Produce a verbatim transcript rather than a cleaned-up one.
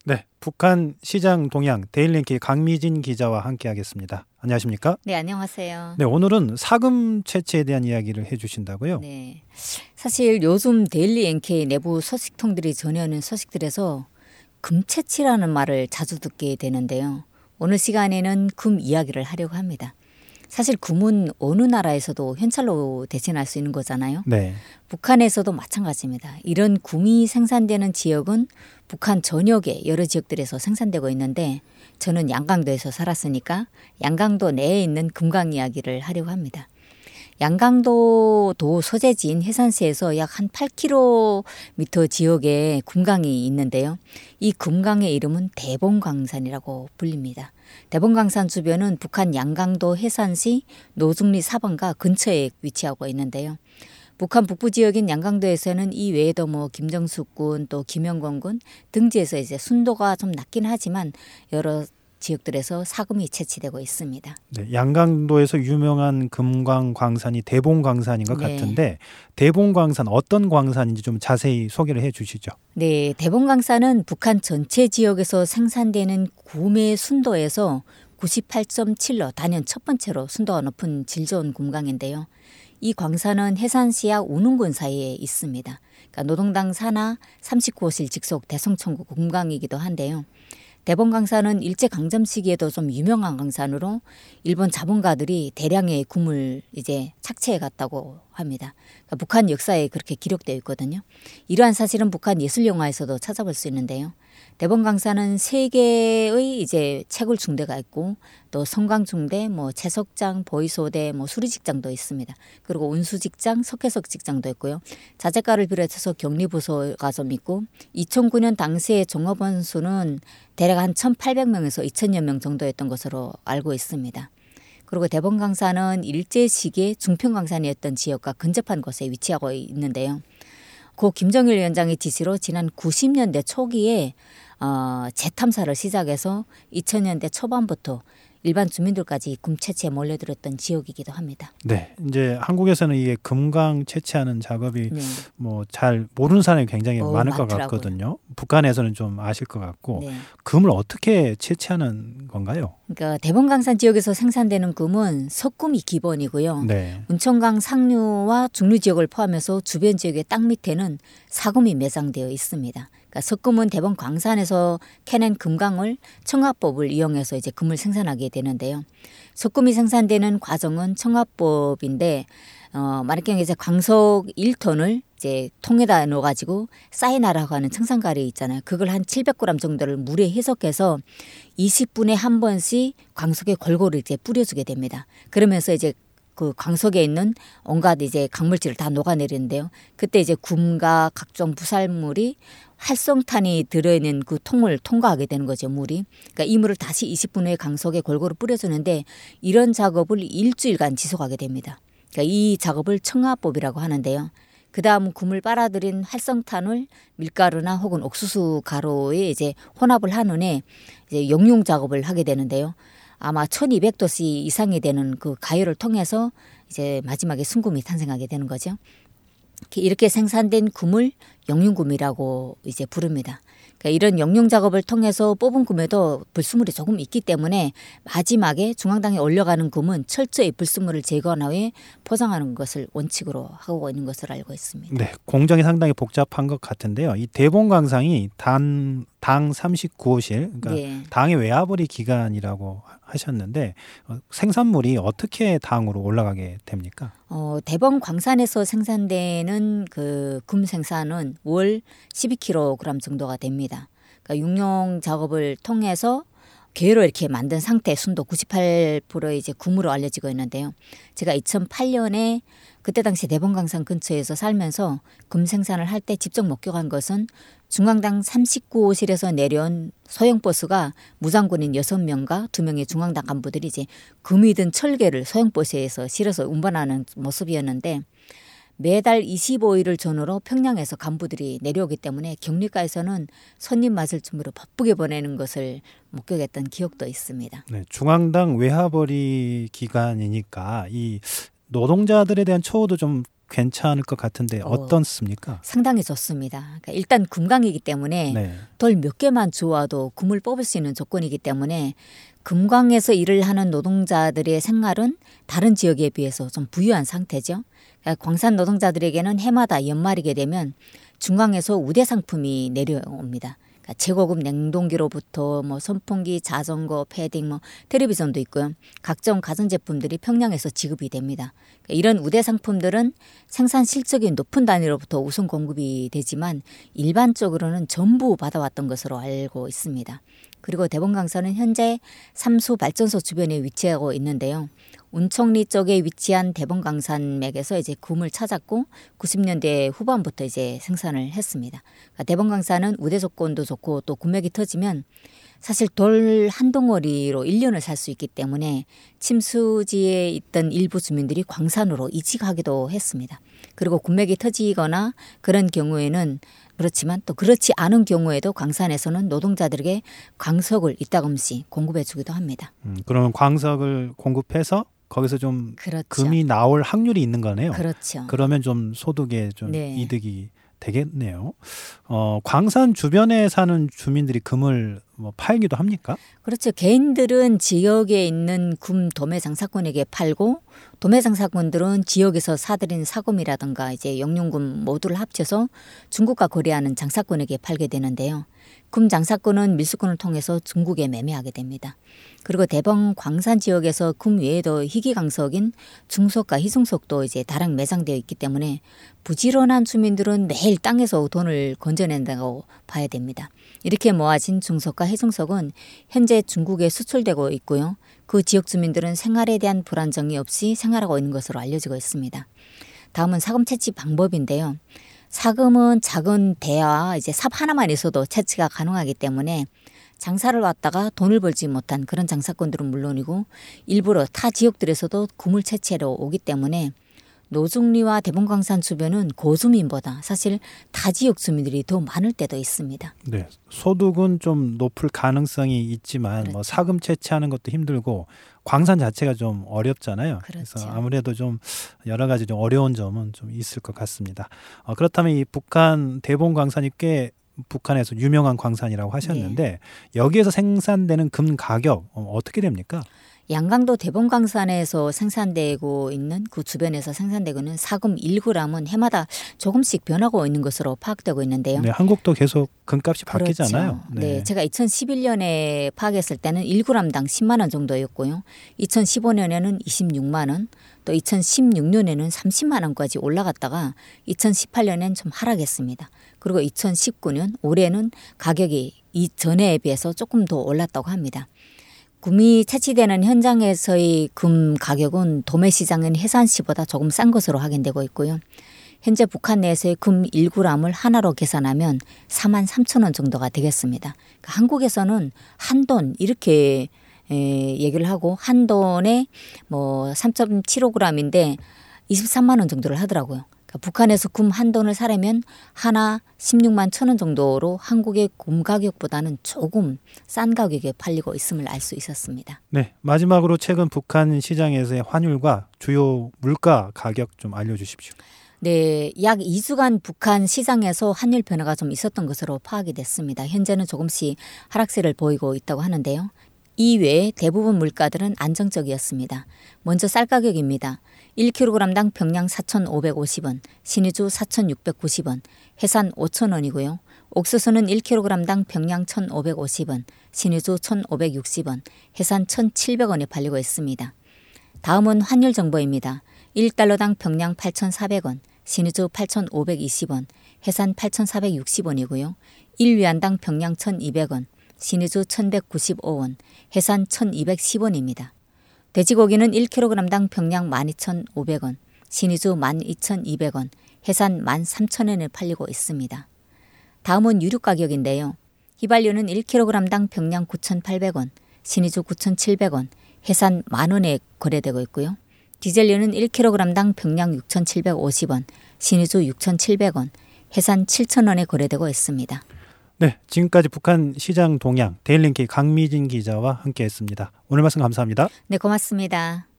네, 북한 시장 동향 데일리엔케이 강미진 기자와 함께하겠습니다. 안녕하십니까? 네, 안녕하세요. 네, 오늘은 사금 채취에 대한 이야기를 해주신다고요? 네, 사실 요즘 데일리엔케이 내부 소식통들이 전해오는 소식들에서 금 채취라는 말을 자주 듣게 되는데요. 오늘 시간에는 금 이야기를 하려고 합니다. 사실 금은 어느 나라에서도 현찰로 대신할 수 있는 거잖아요. 네. 북한에서도 마찬가지입니다. 이런 금이 생산되는 지역은 북한 전역의 여러 지역들에서 생산되고 있는데 저는 양강도에서 살았으니까 양강도 내에 있는 금강 이야기를 하려고 합니다. 양강도 도 소재지인 해산시에서 약 한 팔 킬로미터 지역에 금강이 있는데요. 이 금강의 이름은 대봉광산이라고 불립니다. 대봉광산 주변은 북한 양강도 해산시 노중리 사번가 근처에 위치하고 있는데요. 북한 북부 지역인 양강도에서는 이 외에도 뭐 김정숙군 또 김영권군 등지에서 이제 순도가 좀 낮긴 하지만 여러 지역들에서 사금이 채취되고 있습니다. 네, 양강도에서 유명한 금광 광산이 대봉광산인 것 네. 같은데 대봉광산 어떤 광산인지 좀 자세히 소개를 해 주시죠. 네, 대봉광산은 북한 전체 지역에서 생산되는 구매 순도에서 구십팔 점 칠로 단연 첫 번째로 순도가 높은 질 좋은 금강인데요. 이 광산은 해산시와 우능군 사이에 있습니다. 그러니까 노동당 산하 삼십구 호실 직속 대성천구 금강이기도 한데요. 대봉광산은 일제강점 시기에도 좀 유명한 광산으로 일본 자본가들이 대량의 금을 이제 착취해 갔다고 합니다. 그러니까 북한 역사에 그렇게 기록되어 있거든요. 이러한 사실은 북한 예술영화에서도 찾아볼 수 있는데요. 대봉광산은 세 개의 이제 채굴 중대가 있고 또 성광중대, 뭐 채석장, 보이소대, 뭐 수리직장도 있습니다. 그리고 운수직장, 석회석 직장도 있고요. 자재가를 비롯해서 격리부소가 좀 있고 이천구 년 당시의 종업원 수는 대략 한 천팔백 명에서 이천여 명 정도였던 것으로 알고 있습니다. 그리고 대봉광산은 일제 시기에 중평광산이었던 지역과 근접한 곳에 위치하고 있는데요. 고 김정일 위원장의 지시로 지난 구십 년대 초기에 어, 재탐사를 시작해서 이천 년대 초반부터 일반 주민들까지 금 채취에 몰려들었던 지역이기도 합니다. 네, 이제 한국에서는 이게 금광 채취하는 작업이 네. 뭐 잘 모르는 사람이 굉장히 어, 많을 것 많더라고요. 같거든요. 북한에서는 좀 아실 것 같고 네. 금을 어떻게 채취하는 건가요? 그러니까 대봉광산 지역에서 생산되는 금은 석금이 기본이고요. 네. 운천강 상류와 중류 지역을 포함해서 주변 지역의 땅 밑에는 사금이 매장되어 있습니다. 그러니까 석금은 대봉광산에서 캐낸 금강을 청화법을 이용해서 이제 금을 생산하게 되는데요. 석금이 생산되는 과정은 청화법인데 어, 만약에 이제 광석 일 톤을 이제 통에다 넣어가지고 사이나라고 하는 청산가리 있잖아요. 그걸 한 칠백 그램 정도를 물에 희석해서 이십 분에 한 번씩 광석에 골고루 이제 뿌려주게 됩니다. 그러면서 이제 그 광석에 있는 온갖 이제 강물질을 다 녹아내리는데요. 그때 이제 금과 각종 부살물이 활성탄이 들어있는 그 통을 통과하게 되는 거죠, 물이. 그러니까 이 물을 다시 이십 분 후에 광석에 골고루 뿌려주는데 이런 작업을 일주일간 지속하게 됩니다. 그러니까 이 작업을 청화법이라고 하는데요. 그 다음 금을 빨아들인 활성탄을 밀가루나 혹은 옥수수 가루에 이제 혼합을 한 후에 이제 용융 작업을 하게 되는데요. 아마 천이백 도씨 이상이 되는 그 가열을 통해서 이제 마지막에 순금이 탄생하게 되는 거죠. 이렇게 생산된 금을 용융금이라고 이제 부릅니다. 그러니까 이런 용융 작업을 통해서 뽑은 금에도 불순물이 조금 있기 때문에 마지막에 중앙당에 올려가는 금은 철저히 불순물을 제거한 후에 포장하는 것을 원칙으로 하고 있는 것으로 알고 있습니다. 네, 공정이 상당히 복잡한 것 같은데요. 이 대봉광산이 단, 당 삼십구 호실, 그러니까 네. 당의 외화벌이 기간이라고 하셨는데 어, 생산물이 어떻게 당으로 올라가게 됩니까? 어, 대봉광산에서 생산되는 그 금 생산은 월 십이 킬로그램 정도가 됩니다. 그러니까 육룡 작업을 통해서 괴로 이렇게 만든 상태 순도 구십팔 퍼센트 이제 금으로 알려지고 있는데요. 제가 이천팔 년에 그때 당시 대봉광산 근처에서 살면서 금 생산을 할 때 직접 목격한 것은 중앙당 삼십구 호실에서 내려온 소형버스가 무장군인 여섯 명과 두 명의 중앙당 간부들이 이제 금이 든 철개를 소형버스에서 실어서 운반하는 모습이었는데 매달 이십오 일을 전후로 평양에서 간부들이 내려오기 때문에 격리가에서는 손님 맞을 준비로 바쁘게 보내는 것을 목격했던 기억도 있습니다. 네, 중앙당 외화벌이 기간이니까 이 노동자들에 대한 처우도 좀 괜찮을 것 같은데 어, 어떻습니까? 상당히 좋습니다. 그러니까 일단 금강이기 때문에 네. 돌 몇 개만 주워도 금을 뽑을 수 있는 조건이기 때문에 금광에서 일을 하는 노동자들의 생활은 다른 지역에 비해서 좀 부유한 상태죠. 그러니까 광산 노동자들에게는 해마다 연말이게 되면 중광에서 우대 상품이 내려옵니다. 그러니까 최고급 냉동기로부터 뭐 선풍기, 자전거, 패딩, 뭐 텔레비전도 있고요. 각종 가전제품들이 평양에서 지급이 됩니다. 그러니까 이런 우대 상품들은 생산 실적이 높은 단위로부터 우선 공급이 되지만 일반적으로는 전부 받아왔던 것으로 알고 있습니다. 그리고 대봉강산은 현재 삼수 발전소 주변에 위치하고 있는데요. 운청리 쪽에 위치한 대봉강산맥에서 이제 금을 찾았고 구십 년대 후반부터 이제 생산을 했습니다. 그러니까 대봉강산은 우대 조건도 좋고 또 금맥이 터지면 사실 돌 한 덩어리로 일 년을 살 수 있기 때문에 침수지에 있던 일부 주민들이 광산으로 이직하기도 했습니다. 그리고 금맥이 터지거나 그런 경우에는 그렇지만 또 그렇지 않은 경우에도 광산에서는 노동자들에게 광석을 이따금씩 공급해 주기도 합니다. 음, 그러면 광석을 공급해서 거기서 좀 그렇죠. 금이 나올 확률이 있는 거네요. 그렇죠. 그러면 좀 소득에 좀 네. 이득이 되겠네요. 어, 광산 주변에 사는 주민들이 금을 뭐 팔기도 합니까? 그렇죠. 개인들은 지역에 있는 금 도매 장사꾼에게 팔고 도매 장사꾼들은 지역에서 사들인 사금이라든가 이제 영융금 모두를 합쳐서 중국과 거래하는 장사꾼에게 팔게 되는데요. 금 장사꾼은 밀수꾼을 통해서 중국에 매매하게 됩니다. 그리고 대봉 광산 지역에서 금 외에도 희귀강석인 중석과 희중석도 이제 다량 매장되어 있기 때문에 부지런한 주민들은 매일 땅에서 돈을 건져낸다고 봐야 됩니다. 이렇게 모아진 중석과 희중석은 현재 중국에 수출되고 있고요. 그 지역 주민들은 생활에 대한 불안정이 없이 생활하고 있는 것으로 알려지고 있습니다. 다음은 사금 채취 방법인데요. 사금은 작은 대와 이제 삽 하나만 있어도 채취가 가능하기 때문에 장사를 왔다가 돈을 벌지 못한 그런 장사꾼들은 물론이고 일부러 타 지역들에서도 금을 채취하러 오기 때문에 노중리와 대봉광산 주변은 고주민보다 사실 타 지역 주민들이 더 많을 때도 있습니다. 네, 소득은 좀 높을 가능성이 있지만 그렇죠. 뭐 사금 채취하는 것도 힘들고 광산 자체가 좀 어렵잖아요. 그렇죠. 그래서 아무래도 좀 여러 가지 좀 어려운 점은 좀 있을 것 같습니다. 어, 그렇다면 이 북한 대봉광산이 꽤 북한에서 유명한 광산이라고 하셨는데 네. 여기에서 생산되는 금 가격 어, 어떻게 됩니까? 양강도 대봉광산에서 생산되고 있는 그 주변에서 생산되고 있는 사금 일 그램은 해마다 조금씩 변하고 있는 것으로 파악되고 있는데요. 네, 한국도 계속 금값이 그렇죠. 바뀌잖아요. 네. 네, 제가 이천십일 년에 파악했을 때는 일 그램당 십만 원 정도였고요. 이천십오 년에는 이십육만 원, 또 이천십육 년에는 삼십만 원까지 올라갔다가 이천십팔 년엔 좀 하락했습니다. 그리고 이천십구 년 올해는 가격이 이전에 비해서 조금 더 올랐다고 합니다. 금이 채취되는 현장에서의 금 가격은 도매 시장인 해산시보다 조금 싼 것으로 확인되고 있고요. 현재 북한 내에서의 금 일 그램을 하나로 계산하면 사만 삼천 원 정도가 되겠습니다. 그러니까 한국에서는 한 돈 이렇게 에, 얘기를 하고 한 돈에 뭐 삼 점 칠오 그램인데 이십삼만 원 정도를 하더라고요. 북한에서 금 한 돈을 사려면 하나 십육만 천 원 정도로 한국의 금 가격보다는 조금 싼 가격에 팔리고 있음을 알 수 있었습니다. 네, 마지막으로 최근 북한 시장에서의 환율과 주요 물가 가격 좀 알려주십시오. 네, 약 이 주간 북한 시장에서 환율 변화가 좀 있었던 것으로 파악이 됐습니다. 현재는 조금씩 하락세를 보이고 있다고 하는데요. 이외에 대부분 물가들은 안정적이었습니다. 먼저 쌀 가격입니다. 일 킬로그램당 평양 사천오백오십 원, 신의주 사천육백구십 원, 해산 오천 원이고요. 옥수수는 일 킬로그램당 평양 천오백오십 원, 신의주 천오백육십 원, 해산 천칠백 원에 팔리고 있습니다. 다음은 환율 정보입니다. 일 달러당 평양 팔천사백 원, 신의주 팔천오백이십 원, 해산 팔천사백육십 원이고요. 일 위안당 평양 천이백 원, 신의주 천백구십오 원, 해산 천이백십 원입니다. 돼지고기는 일 킬로그램당 평양 만 이천오백 원, 신의주 만 이천이백 원, 해산 만 삼천 원에 팔리고 있습니다. 다음은 유류 가격인데요. 휘발유는 일 킬로그램당 평양 구천팔백 원, 신의주 구천칠백 원, 해산 만 원에 거래되고 있고요. 디젤류는 일 킬로그램당 평양 육천칠백오십 원, 신의주 육천칠백 원, 해산 칠천 원에 거래되고 있습니다. 네, 지금까지 북한 시장 동향 데일리인기 강미진 기자와 함께했습니다. 오늘 말씀 감사합니다. 네, 고맙습니다.